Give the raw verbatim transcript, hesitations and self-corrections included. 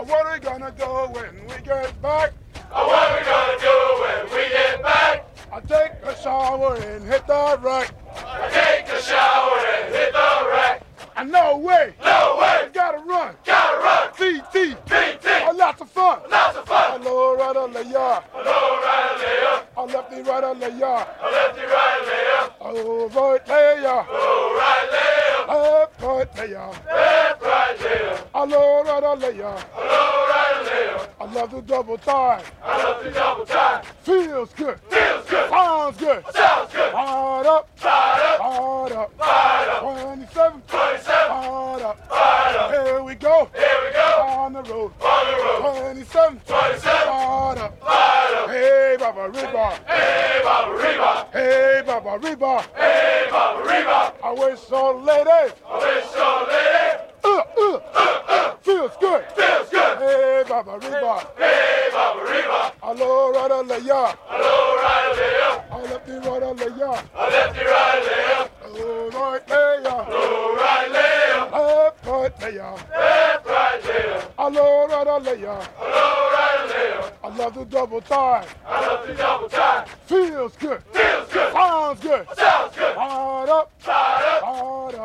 Oh, what are we gonna do when we get back? Oh, what are we gonna do when we get back? I take a shower and hit the rack. I take a shower and hit the rack. And no way, No way, gotta run. gotta run. T T, T T, oh, lots of fun. lots of fun. Hello, right on the yard. A low right layup, A lefty, right on the yard. a lefty right layup, Oh, right layer. low right layup, Left, right layer. left right layup, Hello, right on the yard. a low right layup. I love the double time. I love the double time. Feels good. Feels good, Sounds good. sounds good. Hard up. Fired up, Hard up. fired up, twenty-seven. twenty-seven, Hard up. fired up. Here we go. Here we go, On the road. on the road. twenty-seven. twenty-seven, Hard up. fired up. Hey, Baba Reba. Hey, Baba Reba. Hey, Baba Reba. Hey, Baba Reba. I wish old lady. I wish your lady Uh, uh, uh, feels good. feels good. Hey, Baba Reba. Hey, Baba Reba. Hello, right on the yard. A low right layup, I left it right on the yard. a lefty right layup, Oh, right there. low right layup, Left, right there. left right layup, Hello, right on the yard. a low right layup. I love the double time. I love the double time. Feels good. Feels good, Sounds good. sounds good. Hard up. Fired up, Hard up.